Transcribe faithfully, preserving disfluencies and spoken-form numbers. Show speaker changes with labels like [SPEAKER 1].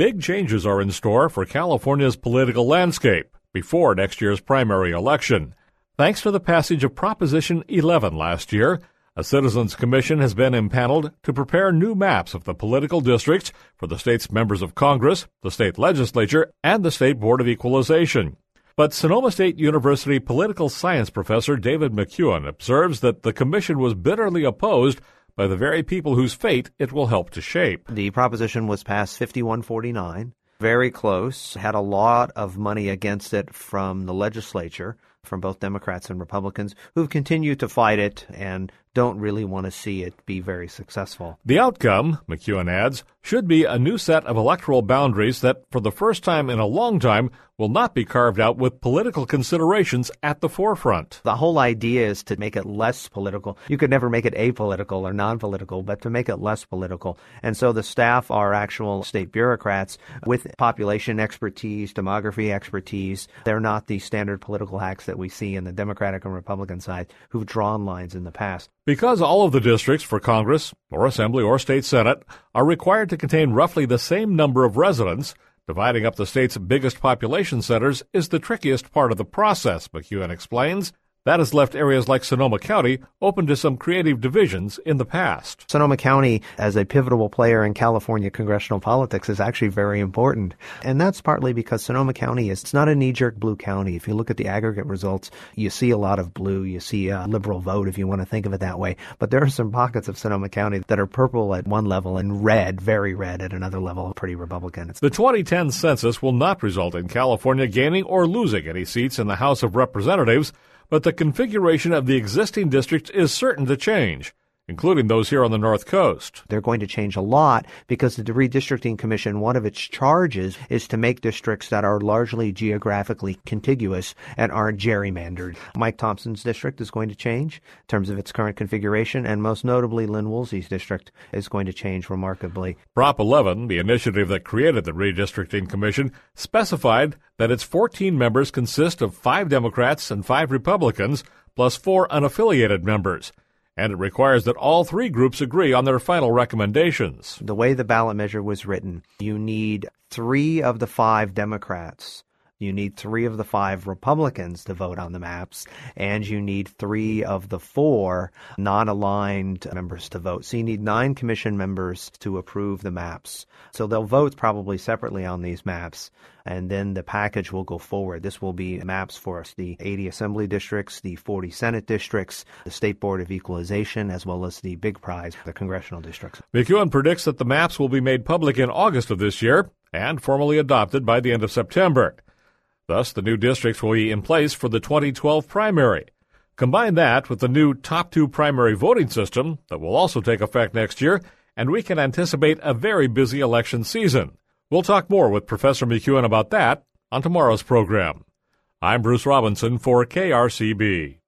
[SPEAKER 1] Big changes are in store for California's political landscape before next year's primary election. Thanks to the passage of Proposition eleven last year, a Citizens Commission has been impaneled to prepare new maps of the political districts for the state's members of Congress, the state legislature, and the State Board of Equalization. But Sonoma State University political science professor David McEwen observes that the commission was bitterly opposed by the very people whose fate it will help to shape.
[SPEAKER 2] The proposition was passed fifty-one forty-nine, very close, had a lot of money against it from the legislature, from both Democrats and Republicans, who've continued to fight it and don't really want to see it be very successful.
[SPEAKER 1] The outcome, McEwen adds, should be a new set of electoral boundaries that, for the first time in a long time, will not be carved out with political considerations at the forefront.
[SPEAKER 2] The whole idea is to make it less political. You could never make it apolitical or non-political, but to make it less political. And so the staff are actual state bureaucrats with population expertise, demography expertise. They're not the standard political hacks that we see in the Democratic and Republican side who've drawn lines in the past.
[SPEAKER 1] Because all of the districts for Congress, or Assembly, or State Senate are required to contain roughly the same number of residents, dividing up the state's biggest population centers is the trickiest part of the process, McEwen explains. That has left areas like Sonoma County open to some creative divisions in the past.
[SPEAKER 2] Sonoma County, as a pivotal player in California congressional politics, is actually very important. And that's partly because Sonoma County is it's not a knee-jerk blue county. If you look at the aggregate results, you see a lot of blue. You see a liberal vote, if you want to think of it that way. But there are some pockets of Sonoma County that are purple at one level and red, very red, at another level, pretty Republican. It's
[SPEAKER 1] the twenty ten census will not result in California gaining or losing any seats in the House of Representatives, but the configuration of the existing districts is certain to change, including those here on the North Coast.
[SPEAKER 2] They're going to change a lot because the Redistricting Commission, one of its charges is to make districts that are largely geographically contiguous and aren't gerrymandered. Mike Thompson's district is going to change in terms of its current configuration, and most notably Lynn Woolsey's district is going to change remarkably.
[SPEAKER 1] Prop eleven, the initiative that created the Redistricting Commission, specified that its fourteen members consist of five Democrats and five Republicans, plus four unaffiliated members. And it requires that all three groups agree on their final recommendations.
[SPEAKER 2] The way the ballot measure was written, you need three of the five Democrats, you need three of the five Republicans to vote on the maps, and you need three of the four non-aligned members to vote. So you need nine commission members to approve the maps. So they'll vote probably separately on these maps, and then the package will go forward. This will be maps for the eighty Assembly districts, the forty Senate districts, the State Board of Equalization, as well as the big prize, the congressional districts.
[SPEAKER 1] McEwen predicts that the maps will be made public in August of this year and formally adopted by the end of September. Thus, the new districts will be in place for the twenty twelve primary. Combine that with the new top two primary voting system that will also take effect next year, and we can anticipate a very busy election season. We'll talk more with Professor McEwen about that on tomorrow's program. I'm Bruce Robinson for K R C B.